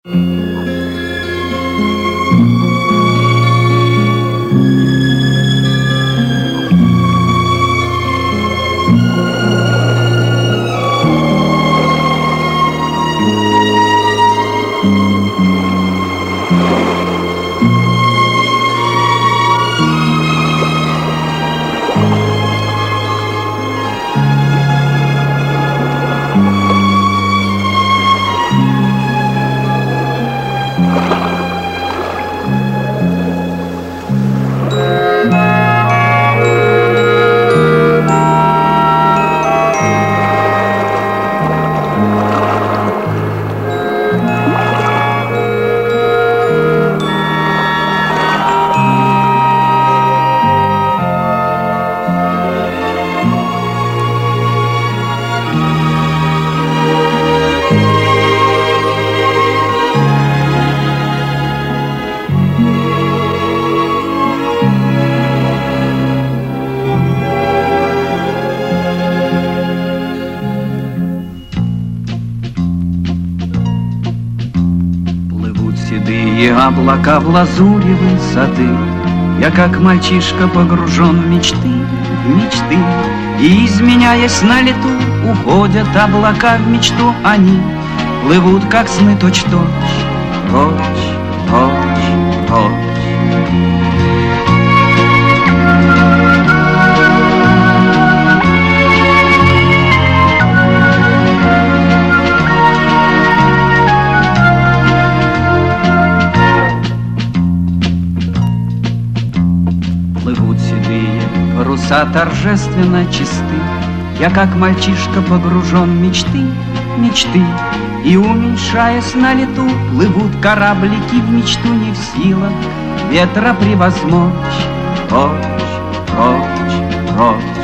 Облака в лазуревые сады. Я как мальчишка погружен в мечты, И, изменяясь на лету, уходят облака в мечту. Они плывут, как сны, точь-точь, точь-точь. Паруса торжественно чисты. Я как мальчишка погружен в мечты, И, уменьшаясь на лету, плывут кораблики в мечту. Не в силах ветра превозмочь. Прочь, прочь, прочь.